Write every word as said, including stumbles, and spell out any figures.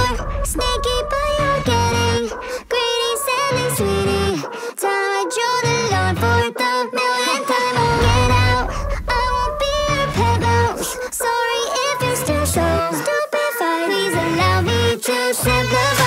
Sneaky, but you're getting greedy, silly, sweetie. Tied you the Lord for the millionth time. Oh, get out, I won't be your pet mouse. Sorry if you're still so stupid. Please allow me to simplify.